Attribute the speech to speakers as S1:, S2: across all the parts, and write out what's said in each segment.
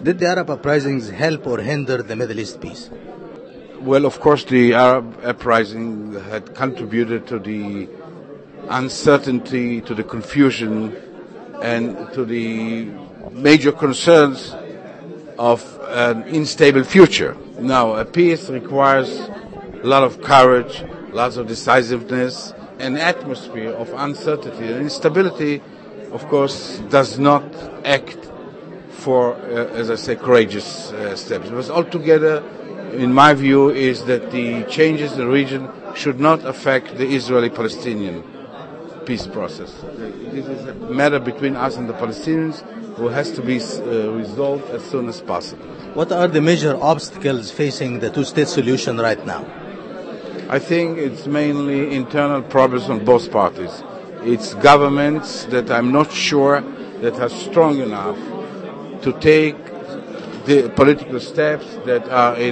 S1: Did the Arab uprisings help or hinder the Middle East peace?
S2: Well, of course, the Arab uprising had contributed to the uncertainty, to the confusion, and to the major concerns of an unstable future. Now, a peace requires a lot of courage, lots of decisiveness. An atmosphere of uncertainty and instability, of course, does not act for, as I say, courageous steps. But altogether, in my view, is that the changes in the region should not affect the Israeli-Palestinian peace process. This is a matter between us and the Palestinians who has to be resolved as soon as possible.
S1: What are the major obstacles facing the two-state solution right now?
S2: I think it's mainly internal problems on both parties. It's governments that I'm not sure that are strong enough to take the political steps that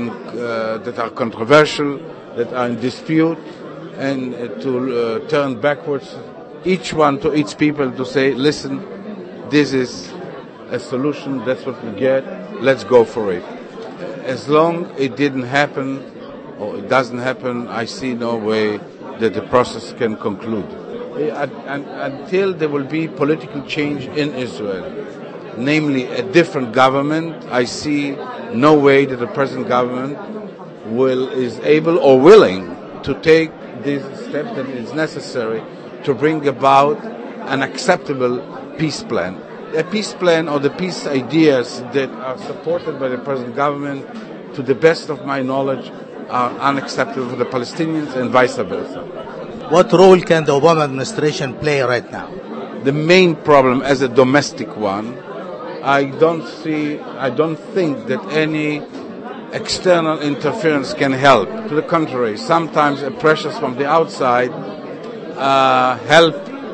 S2: are controversial, that are in dispute, and to turn backwards, each one to each people to say, listen, this is a solution, that's what we get, let's go for it. As long it didn't happen, or it doesn't happen, I see no way that the process can conclude. Until there will be political change in Israel, namely a different government, I see no way that the present government is able or willing to take this step that is necessary to bring about an acceptable peace plan. A peace plan or the peace ideas that are supported by the present government, to the best of my knowledge, are unacceptable for the Palestinians and vice versa.
S1: What role can the Obama administration play right now?
S2: The main problem, as a domestic one, I don't think that any external interference can help. To the contrary, sometimes pressures from the outside help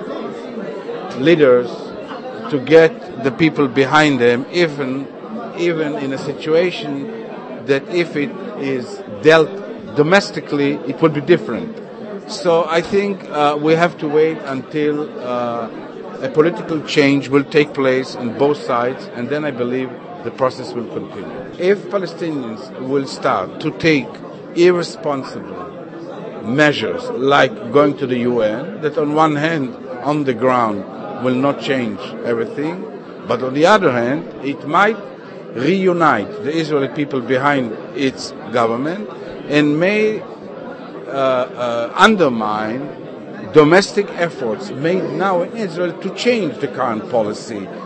S2: leaders to get the people behind them, even in a situation that if it is dealt domestically, it will be different. So I think we have to wait until a political change will take place on both sides, and then I believe the process will continue. If Palestinians will start to take irresponsible measures like going to the UN, that on one hand, on the ground, will not change everything, but on the other hand, it might reunite the Israeli people behind its government and may undermine domestic efforts made now in Israel to change the current policy